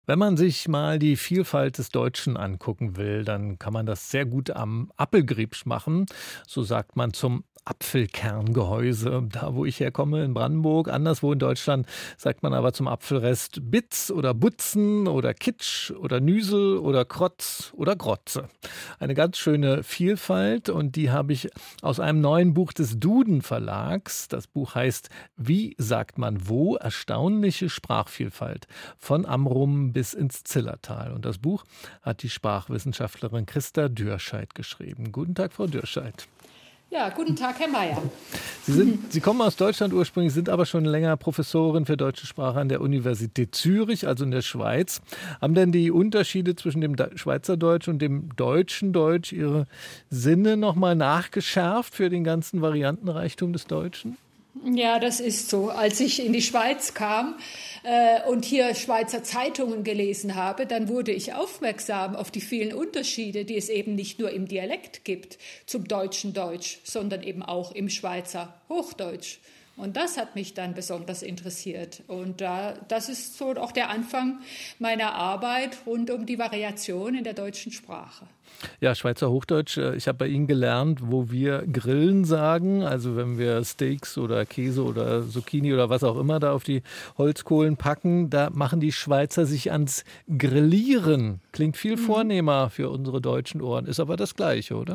Wenn man sich mal die Vielfalt des Deutschen angucken will, dann kann man das sehr gut am Appelgriebsch machen. So sagt man zum Apfelkerngehäuse. Da, wo ich herkomme, in Brandenburg, anderswo in Deutschland, sagt man aber zum Apfelrest Bitz oder Butzen oder Kitsch oder Nüsel oder Krotz oder Grotze. Eine ganz schöne Vielfalt und die habe ich aus einem neuen Buch des Duden Verlags. Das Buch heißt Wie sagt man wo? Erstaunliche Sprachvielfalt. Von Amrum bis ins Zillertal. Und das Buch hat die Sprachwissenschaftlerin Christa Dürscheid geschrieben. Guten Tag, Frau Dürscheid. Ja, guten Tag, Herr Mayer. Sie kommen aus Deutschland ursprünglich, sind aber schon länger Professorin für deutsche Sprache an der Universität Zürich, also in der Schweiz. Haben denn die Unterschiede zwischen dem Schweizerdeutsch und dem deutschen Deutsch Ihre Sinne nochmal nachgeschärft für den ganzen Variantenreichtum des Deutschen? Ja, das ist so. Als ich in die Schweiz kam und hier Schweizer Zeitungen gelesen habe, dann wurde ich aufmerksam auf die vielen Unterschiede, die es eben nicht nur im Dialekt gibt zum deutschen Deutsch, sondern eben auch im Schweizer Hochdeutsch. Und das hat mich dann besonders interessiert. Und das ist so auch der Anfang meiner Arbeit rund um die Variation in der deutschen Sprache. Ja, Schweizer Hochdeutsch. Ich habe bei Ihnen gelernt, wo wir Grillen sagen, also wenn wir Steaks oder Käse oder Zucchini oder was auch immer da auf die Holzkohlen packen, da machen die Schweizer sich ans Grillieren. Klingt viel vornehmer für unsere deutschen Ohren, ist aber das Gleiche, oder?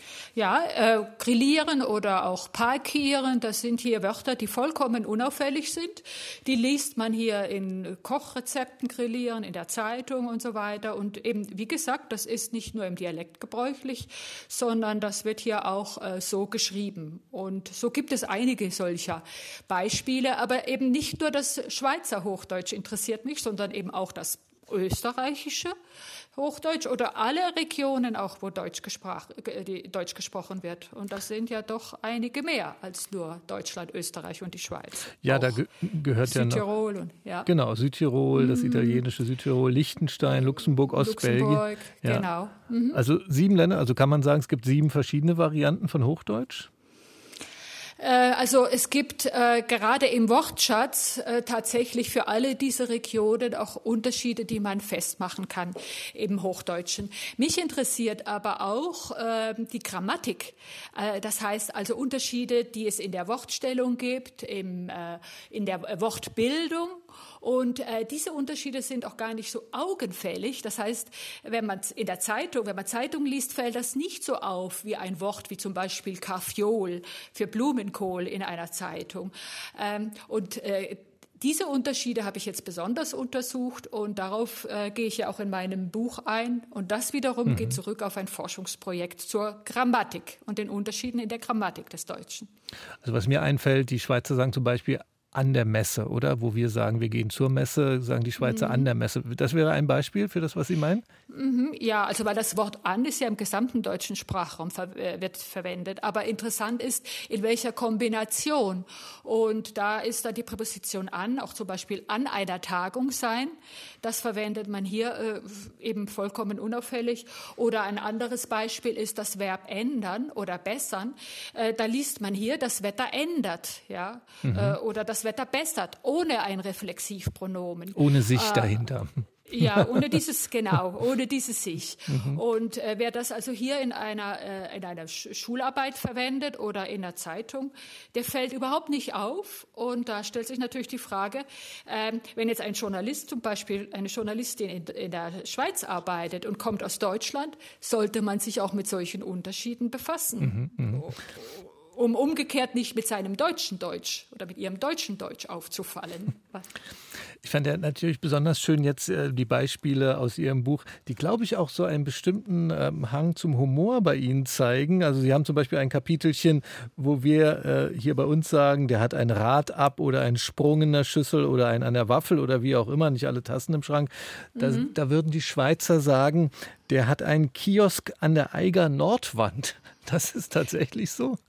Ja, grillieren oder auch parkieren, das sind hier Wörter, die vollkommen unauffällig sind. Die liest man hier in Kochrezepten, grillieren, in der Zeitung und so weiter. Und eben, wie gesagt, das ist nicht nur im Dialekt gebräuchlich, sondern das wird hier auch so geschrieben. Und so gibt es einige solcher Beispiele. Aber eben nicht nur das Schweizer Hochdeutsch interessiert mich, sondern eben auch das österreichische Hochdeutsch oder alle Regionen auch, wo Deutsch gesprochen wird. Und das sind ja doch einige mehr als nur Deutschland, Österreich und die Schweiz. Ja, da gehört Südtirol ja noch. Und, ja. Genau, Südtirol, das italienische Südtirol, Liechtenstein, Luxemburg, Ostbelgien. Luxemburg, ja. Genau. Also 7 Länder, also kann man sagen, es gibt 7 verschiedene Varianten von Hochdeutsch? Also es gibt gerade im Wortschatz tatsächlich für alle diese Regionen auch Unterschiede, die man festmachen kann im Hochdeutschen. Mich interessiert aber auch die Grammatik. Das heißt also Unterschiede, die es in der Wortstellung gibt, in der Wortbildung. Und diese Unterschiede sind auch gar nicht so augenfällig. Das heißt, wenn man Zeitung liest, fällt das nicht so auf wie ein Wort wie zum Beispiel Kaffeeol für Blumenkohl in einer Zeitung. Diese Unterschiede habe ich jetzt besonders untersucht und darauf gehe ich ja auch in meinem Buch ein. Und das wiederum geht zurück auf ein Forschungsprojekt zur Grammatik und den Unterschieden in der Grammatik des Deutschen. Also was mir einfällt, die Schweizer sagen zum Beispiel an der Messe, oder? Wo wir sagen, wir gehen zur Messe, sagen die Schweizer an der Messe. Das wäre ein Beispiel für das, was Sie meinen? Ja, also weil das Wort an ist ja im gesamten deutschen Sprachraum wird verwendet. Aber interessant ist, in welcher Kombination. Und da ist da die Präposition an, auch zum Beispiel an einer Tagung sein. Das verwendet man hier eben vollkommen unauffällig. Oder ein anderes Beispiel ist das Verb ändern oder bessern. Da liest man hier, das Wetter ändert, ja, oder das Wetter bessert, ohne ein Reflexivpronomen. Ohne sich dahinter. Ja, ohne dieses sich. Und wer das also hier in einer Schularbeit verwendet oder in einer Zeitung, der fällt überhaupt nicht auf. Und da stellt sich natürlich die Frage, wenn jetzt ein Journalist, zum Beispiel eine Journalistin in der Schweiz arbeitet und kommt aus Deutschland, sollte man sich auch mit solchen Unterschieden befassen. Um umgekehrt nicht mit seinem deutschen Deutsch oder mit ihrem deutschen Deutsch aufzufallen. Ich fand ja natürlich besonders schön jetzt die Beispiele aus Ihrem Buch, die, glaube ich, auch so einen bestimmten Hang zum Humor bei Ihnen zeigen. Also Sie haben zum Beispiel ein Kapitelchen, wo wir hier bei uns sagen, der hat ein Rad ab oder einen Sprung in der Schüssel oder einen an der Waffel oder wie auch immer, nicht alle Tassen im Schrank. Da würden die Schweizer sagen, der hat einen Kiosk an der Eiger Nordwand. Das ist tatsächlich so.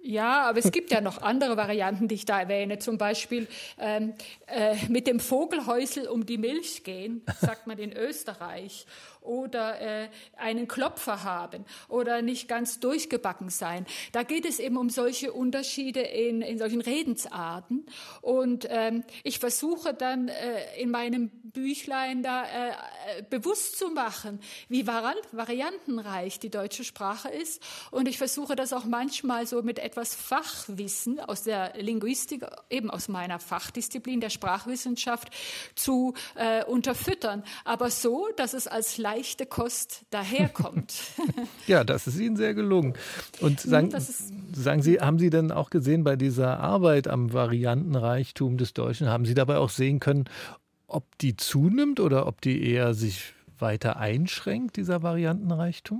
Ja, aber es gibt ja noch andere Varianten, die ich da erwähne. Zum Beispiel mit dem Vogelhäusl um die Milch gehen, sagt man in Österreich. Oder einen Klopfer haben oder nicht ganz durchgebacken sein. Da geht es eben um solche Unterschiede in solchen Redensarten. Und ich versuche dann in meinem Büchlein da bewusst zu machen, wie variantenreich die deutsche Sprache ist. Und ich versuche das auch manchmal so mit etwas Fachwissen aus der Linguistik, eben aus meiner Fachdisziplin der Sprachwissenschaft zu unterfüttern. Aber so, dass es als leichte Kost daherkommt. Ja, das ist Ihnen sehr gelungen. Und sagen Sie, haben Sie denn auch gesehen bei dieser Arbeit am Variantenreichtum des Deutschen, haben Sie dabei auch sehen können, ob die zunimmt oder ob die eher sich weiter einschränkt, dieser Variantenreichtum?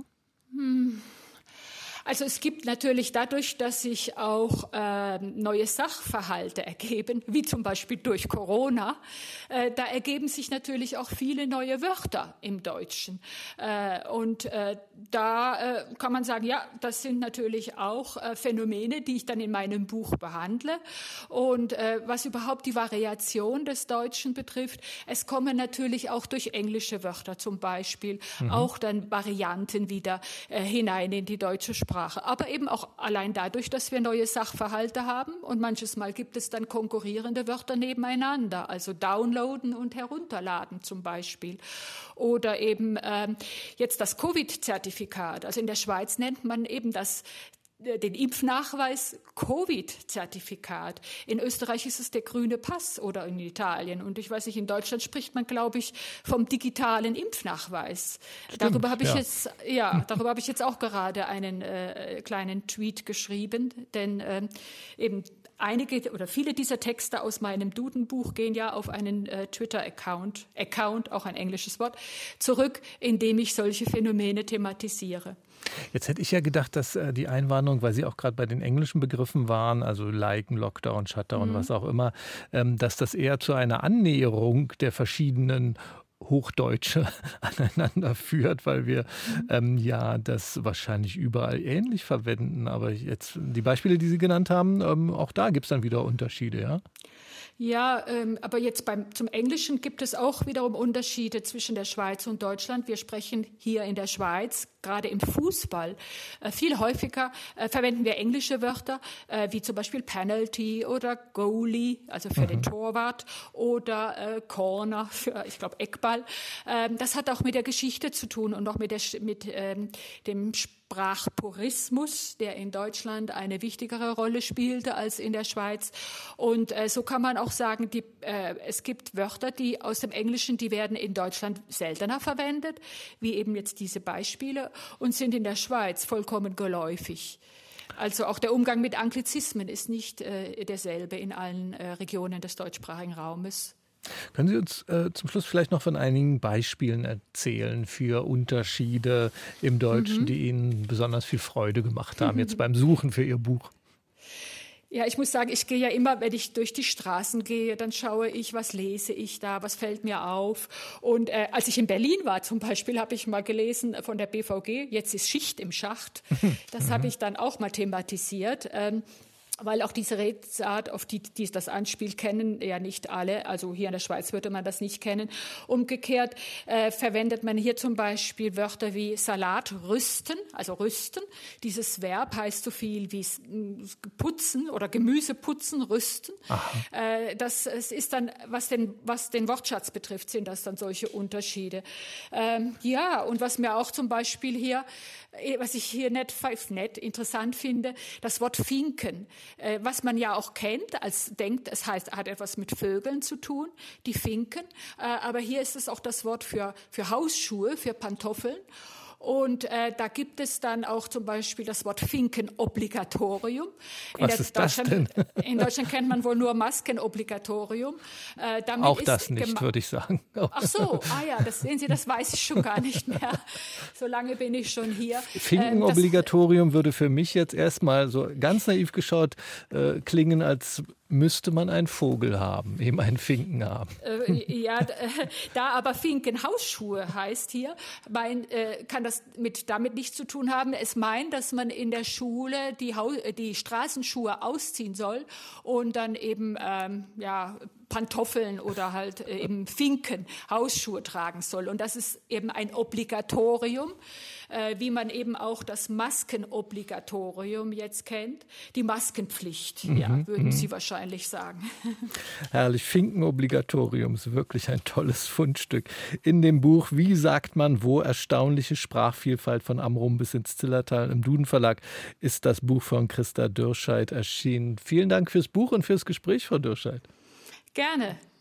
Also es gibt natürlich dadurch, dass sich auch neue Sachverhalte ergeben, wie zum Beispiel durch Corona, da ergeben sich natürlich auch viele neue Wörter im Deutschen. Und da kann man sagen, ja, das sind natürlich auch Phänomene, die ich dann in meinem Buch behandle. Und was überhaupt die Variation des Deutschen betrifft, es kommen natürlich auch durch englische Wörter zum Beispiel auch dann Varianten wieder hinein in die deutsche Sprache. Aber eben auch allein dadurch, dass wir neue Sachverhalte haben und manches Mal gibt es dann konkurrierende Wörter nebeneinander, also downloaden und herunterladen zum Beispiel. Oder eben jetzt das Covid-Zertifikat. Also in der Schweiz nennt man eben den Impfnachweis Covid-Zertifikat. In Österreich ist es der grüne Pass oder in Italien. Und ich weiß nicht, in Deutschland spricht man, glaube ich, vom digitalen Impfnachweis. Stimmt, darüber habe ich jetzt auch gerade einen kleinen Tweet geschrieben, denn eben einige oder viele dieser Texte aus meinem Dudenbuch gehen ja auf einen Twitter-Account, auch ein englisches Wort, zurück, in dem ich solche Phänomene thematisiere. Jetzt hätte ich ja gedacht, dass die Einwanderung, weil Sie auch gerade bei den englischen Begriffen waren, also Liken, Lockdown, Shutdown, was auch immer, dass das eher zu einer Annäherung der verschiedenen Hochdeutsche aneinander führt, weil wir ja das wahrscheinlich überall ähnlich verwenden. Aber jetzt die Beispiele, die Sie genannt haben, auch da gibt es dann wieder Unterschiede, ja? Ja, aber jetzt zum Englischen gibt es auch wiederum Unterschiede zwischen der Schweiz und Deutschland. Wir sprechen hier in der Schweiz, gerade im Fußball, viel häufiger verwenden wir englische Wörter, wie zum Beispiel Penalty oder Goalie, also für den Torwart, oder Corner für, ich glaube, Eckball. Das hat auch mit der Geschichte zu tun und auch mit dem Sprachpurismus, der in Deutschland eine wichtigere Rolle spielte als in der Schweiz. Und so kann man auch sagen, es gibt Wörter, die aus dem Englischen, die werden in Deutschland seltener verwendet, wie eben jetzt diese Beispiele, und sind in der Schweiz vollkommen geläufig. Also auch der Umgang mit Anglizismen ist nicht derselbe in allen Regionen des deutschsprachigen Raumes. Können Sie uns zum Schluss vielleicht noch von einigen Beispielen erzählen für Unterschiede im Deutschen, die Ihnen besonders viel Freude gemacht haben, jetzt beim Suchen für Ihr Buch? Ja, ich muss sagen, ich gehe ja immer, wenn ich durch die Straßen gehe, dann schaue ich, was lese ich da, was fällt mir auf. Und als ich in Berlin war zum Beispiel, habe ich mal gelesen von der BVG, jetzt ist Schicht im Schacht. Das habe ich dann auch mal thematisiert. Weil auch diese Redensart, auf die das anspielt, kennen ja nicht alle. Also hier in der Schweiz würde man das nicht kennen. Umgekehrt verwendet man hier zum Beispiel Wörter wie Salat rüsten, also rüsten. Dieses Verb heißt so viel wie putzen oder Gemüse putzen, rüsten. Das ist dann, was den Wortschatz betrifft, sind das dann solche Unterschiede. Ja, und was mir auch zum Beispiel hier, was ich hier nett interessant finde, das Wort Finken. Was man ja auch kennt, denkt, es hat etwas mit Vögeln zu tun, die Finken. Aber hier ist es auch das Wort für Hausschuhe, für Pantoffeln. Und da gibt es dann auch zum Beispiel das Wort Finkenobligatorium. Was ist das denn? In Deutschland kennt man wohl nur Maskenobligatorium. Auch das nicht, würde ich sagen. Ach so, das sehen Sie, das weiß ich schon gar nicht mehr. So lange bin ich schon hier. Finkenobligatorium würde für mich jetzt erstmal so ganz naiv geschaut klingen, als müsste man einen Vogel haben, eben einen Finken haben. Da aber Finken Hausschuhe heißt hier, kann das damit nichts zu tun haben. Es meint, dass man in der Schule die Straßenschuhe ausziehen soll und dann eben Pantoffeln oder halt eben Finken, Hausschuhe tragen soll. Und das ist eben ein Obligatorium, wie man eben auch das Maskenobligatorium jetzt kennt. Die Maskenpflicht, würden Sie wahrscheinlich sagen. Herrlich, Finkenobligatorium ist wirklich ein tolles Fundstück. In dem Buch Wie sagt man wo? Erstaunliche Sprachvielfalt von Amrum bis ins Zillertal im Duden Verlag ist das Buch von Christa Dürscheid erschienen. Vielen Dank fürs Buch und fürs Gespräch, Frau Dürscheid. Gerne.